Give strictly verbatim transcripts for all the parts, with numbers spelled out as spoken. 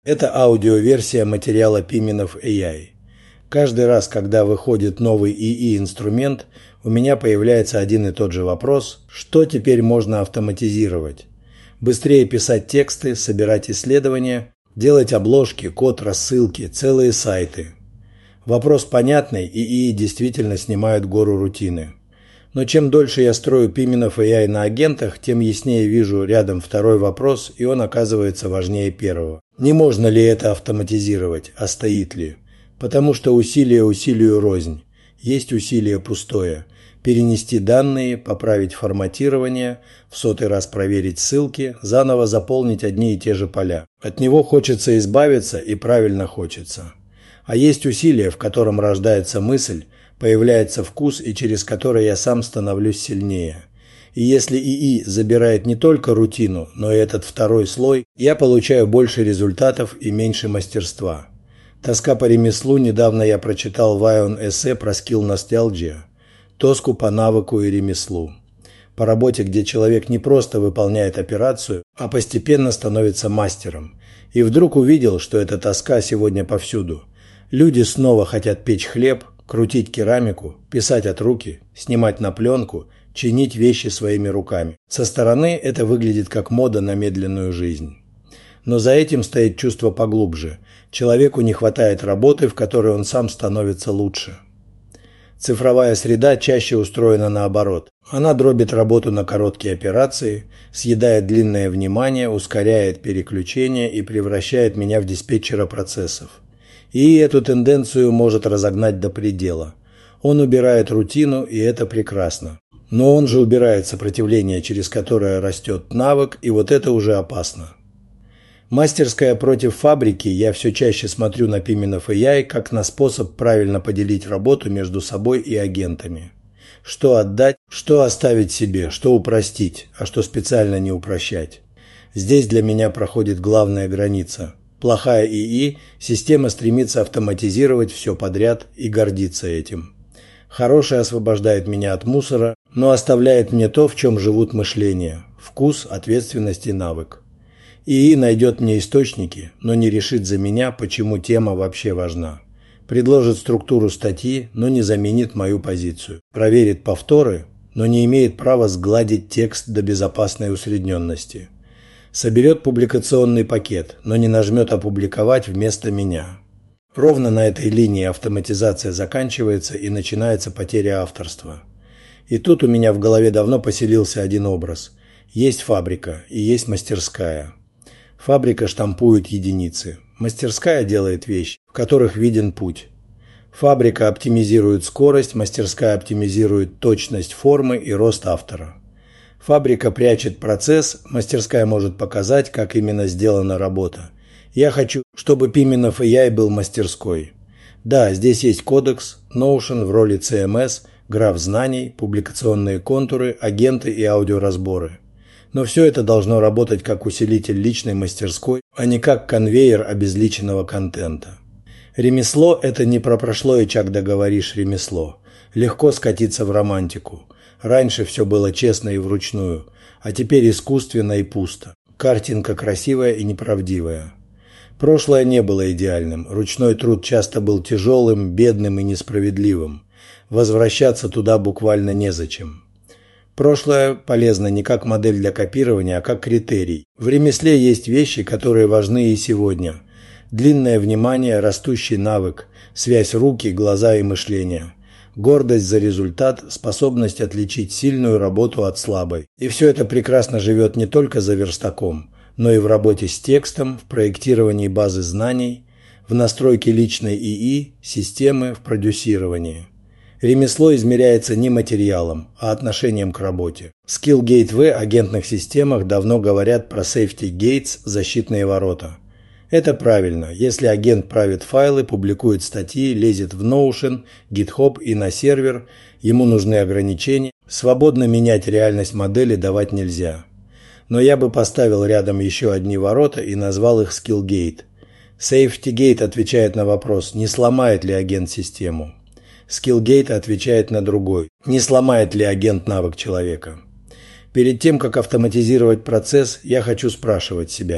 Это аудиоверсия материала Piminov эй ай. Каждый раз, когда выходит новый ИИ-инструмент, у меня появляется один и тот же вопрос: что теперь можно автоматизировать? Быстрее писать тексты, собирать исследования, делать обложки, код, рассылки, целые сайты. Вопрос понятный, ИИ действительно снимает гору рутины. Но чем дольше я строю Piminov эй ай на агентах, тем яснее вижу рядом второй вопрос, и он оказывается важнее первого. Не можно ли это автоматизировать, а стоит ли? Потому что усилие усилию рознь. Есть усилие пустое. Перенести данные, поправить форматирование, в сотый раз проверить ссылки, заново заполнить одни и те же поля. От него хочется избавиться, и правильно хочется. А есть усилие, в котором рождается мысль, появляется вкус, и через который я сам становлюсь сильнее. И если ИИ забирает не только рутину, но и этот второй слой, я получаю больше результатов и меньше мастерства. Тоска по ремеслу. Недавно я прочитал Вайон эссе про skill nostalgia, тоску по навыку и ремеслу. По работе, где человек не просто выполняет операцию, а постепенно становится мастером. И вдруг увидел, что эта тоска сегодня повсюду. Люди снова хотят печь хлеб, крутить керамику, писать от руки, снимать на пленку, чинить вещи своими руками. Со стороны это выглядит как мода на медленную жизнь. Но за этим стоит чувство поглубже. Человеку не хватает работы, в которой он сам становится лучше. Цифровая среда чаще устроена наоборот. Она дробит работу на короткие операции, съедает длинное внимание, ускоряет переключение и превращает меня в диспетчера процессов. И эту тенденцию может разогнать до предела. Он убирает рутину, и это прекрасно. Но он же убирает сопротивление, через которое растет навык, и вот это уже опасно. Мастерская против фабрики. Я все чаще смотрю на Piminov эй ай как на способ правильно поделить работу между собой и агентами. Что отдать, что оставить себе, что упростить, а что специально не упрощать. Здесь для меня проходит главная граница. Плохая ИИ, система стремится автоматизировать все подряд и гордится этим. Хорошая освобождает меня от мусора, но оставляет мне то, в чем живут мышления – вкус, ответственность и навык. ИИ найдет мне источники, но не решит за меня, почему тема вообще важна. Предложит структуру статьи, но не заменит мою позицию. Проверит повторы, но не имеет права сгладить текст до безопасной усредненности. Соберет публикационный пакет, но не нажмет «Опубликовать» вместо меня. Ровно на этой линии автоматизация заканчивается и начинается потеря авторства. И тут у меня в голове давно поселился один образ. Есть фабрика и есть мастерская. Фабрика штампует единицы. Мастерская делает вещи, в которых виден путь. Фабрика оптимизирует скорость, мастерская оптимизирует точность формы и рост автора. Фабрика прячет процесс, мастерская может показать, как именно сделана работа. Я хочу, чтобы Piminov эй ай был мастерской. Да, здесь есть кодекс, Notion в роли си эм эс, граф знаний, публикационные контуры, агенты и аудиоразборы. Но все это должно работать как усилитель личной мастерской, а не как конвейер обезличенного контента. Ремесло – это не про прошлое, чак договоришь ремесло. Легко скатиться в романтику. Раньше все было честно и вручную, а теперь искусственно и пусто. Картинка красивая и неправдивая. Прошлое не было идеальным, ручной труд часто был тяжелым, бедным и несправедливым. Возвращаться туда буквально незачем. Прошлое полезно не как модель для копирования, а как критерий. В ремесле есть вещи, которые важны и сегодня. Длинное внимание, растущий навык, связь руки, глаза и мышления. Гордость за результат, способность отличить сильную работу от слабой. И все это прекрасно живет не только за верстаком, но и в работе с текстом, в проектировании базы знаний, в настройке личной ИИ, системы, в продюсировании. Ремесло измеряется не материалом, а отношением к работе. В Skill Gateway агентных системах давно говорят про Safety Gates, защитные ворота. Это правильно. Если агент правит файлы, публикует статьи, лезет в Notion, GitHub и на сервер, ему нужны ограничения. Свободно менять реальность модели давать нельзя. Но я бы поставил рядом еще одни ворота и назвал их Skill Gate. Safety Gate отвечает на вопрос, не сломает ли агент систему. Skill Gate отвечает на другой, не сломает ли агент навык человека. Перед тем, как автоматизировать процесс, я хочу спрашивать себя.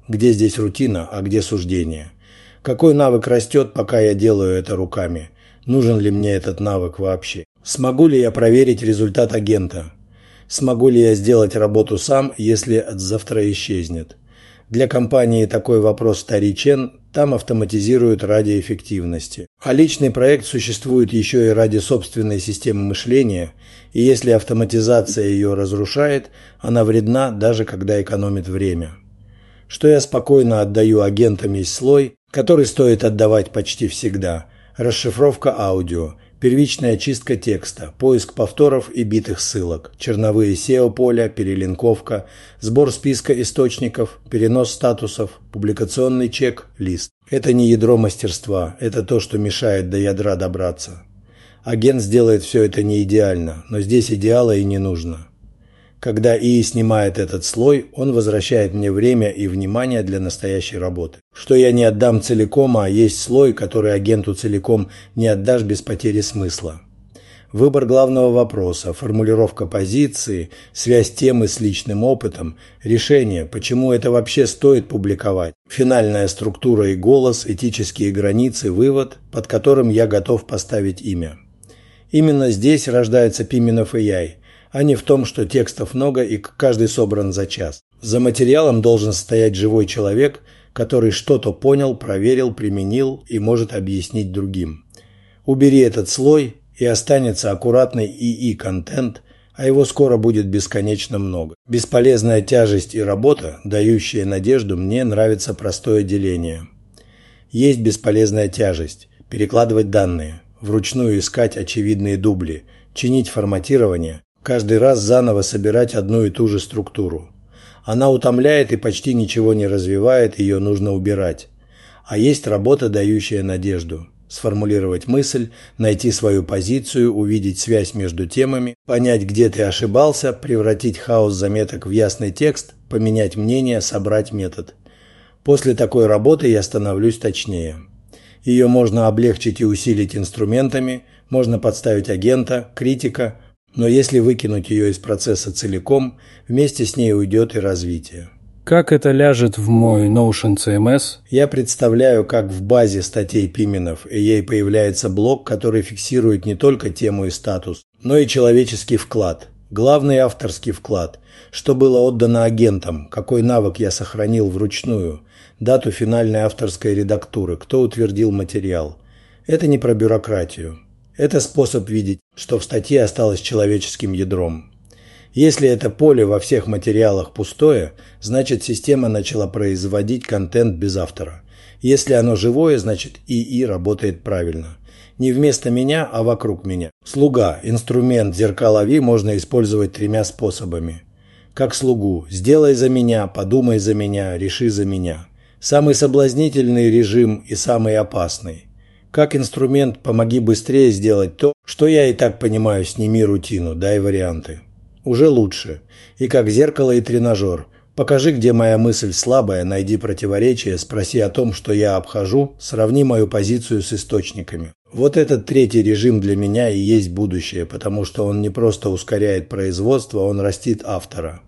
Где здесь рутина, а где суждение? Какой навык растет, пока я делаю это руками? Нужен ли мне этот навык вообще? Смогу ли я проверить результат агента? Смогу ли я сделать работу сам, если завтра исчезнет? Для компании такой вопрос вторичен, там автоматизируют ради эффективности. А личный проект существует еще и ради собственной системы мышления, и если автоматизация ее разрушает, она вредна, даже когда экономит время. Что я спокойно отдаю агентам есть слой, который стоит отдавать почти всегда. Расшифровка аудио, первичная чистка текста, поиск повторов и битых ссылок, черновые сео-поля, перелинковка, сбор списка источников, перенос статусов, публикационный чек, лист. Это не ядро мастерства, это то, что мешает до ядра добраться. Агент сделает все это не идеально, но здесь идеала и не нужно. Когда ИИ снимает этот слой, он возвращает мне время и внимание для настоящей работы. Что я не отдам целиком, а есть слой, который агенту целиком не отдашь без потери смысла. Выбор главного вопроса, формулировка позиции, связь темы с личным опытом, решение, почему это вообще стоит публиковать, финальная структура и голос, этические границы, вывод, под которым я готов поставить имя. Именно здесь рождается Пименов эй ай. А не в том, что текстов много и каждый собран за час. За материалом должен стоять живой человек, который что-то понял, проверил, применил и может объяснить другим. Убери этот слой, и останется аккуратный ИИ-контент, а его скоро будет бесконечно много. Бесполезная тяжесть и работа, дающая надежду, мне нравится простое деление. Есть бесполезная тяжесть, перекладывать данные, вручную искать очевидные дубли, чинить форматирование, каждый раз заново собирать одну и ту же структуру. Она утомляет и почти ничего не развивает, ее нужно убирать. А есть работа, дающая надежду. Сформулировать мысль, найти свою позицию, увидеть связь между темами, понять, где ты ошибался, превратить хаос заметок в ясный текст, поменять мнение, собрать метод. После такой работы я становлюсь точнее. Ее можно облегчить и усилить инструментами, можно подставить агента, критика, но если выкинуть ее из процесса целиком, вместе с ней уйдет и развитие. Как это ляжет в мой Notion си эм эс? Я представляю, как в базе статей Пименов эй ай появляется блок, который фиксирует не только тему и статус, но и человеческий вклад, главный авторский вклад, что было отдано агентам, какой навык я сохранил вручную, дату финальной авторской редактуры, кто утвердил материал. Это не про бюрократию. Это способ видеть, что в статье осталось человеческим ядром. Если это поле во всех материалах пустое, значит система начала производить контент без автора. Если оно живое, значит ИИ работает правильно. Не вместо меня, а вокруг меня. Слуга, инструмент, зеркалови можно использовать тремя способами. Как слугу: сделай за меня, подумай за меня, реши за меня. Самый соблазнительный режим и самый опасный. Как инструмент помоги быстрее сделать то, что я и так понимаю, сними рутину, дай варианты. Уже лучше. И как зеркало и тренажер. Покажи, где моя мысль слабая, найди противоречие, спроси о том, что я обхожу, сравни мою позицию с источниками. Вот этот третий режим для меня и есть будущее, потому что он не просто ускоряет производство, он растит автора.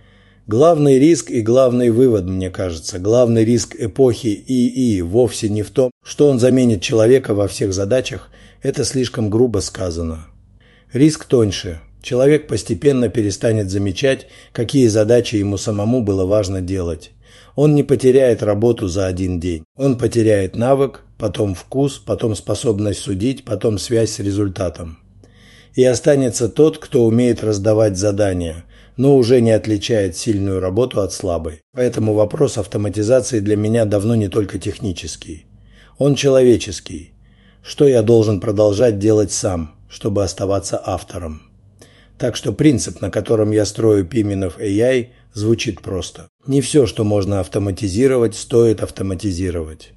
Главный риск и главный вывод, мне кажется, главный риск эпохи ИИ вовсе не в том, что он заменит человека во всех задачах, это слишком грубо сказано. Риск тоньше. Человек постепенно перестанет замечать, какие задачи ему самому было важно делать. Он не потеряет работу за один день. Он потеряет навык, потом вкус, потом способность судить, потом связь с результатом. И останется тот, кто умеет раздавать задания, но уже не отличает сильную работу от слабой. Поэтому вопрос автоматизации для меня давно не только технический. Он человеческий. Что я должен продолжать делать сам, чтобы оставаться автором? Так что принцип, на котором я строю Пименов эй ай, звучит просто. Не все, что можно автоматизировать, стоит автоматизировать.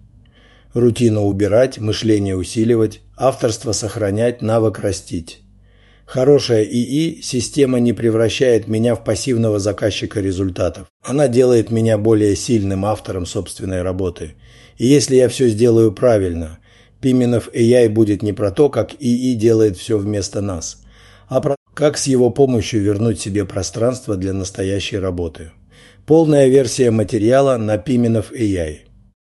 Рутину убирать, мышление усиливать, авторство сохранять, навык растить. Хорошая ИИ система не превращает меня в пассивного заказчика результатов. Она делает меня более сильным автором собственной работы. И если я все сделаю правильно, Пименов эй ай будет не про то, как ИИ делает все вместо нас, а про как с его помощью вернуть себе пространство для настоящей работы. Полная версия материала на Piminov эй ай.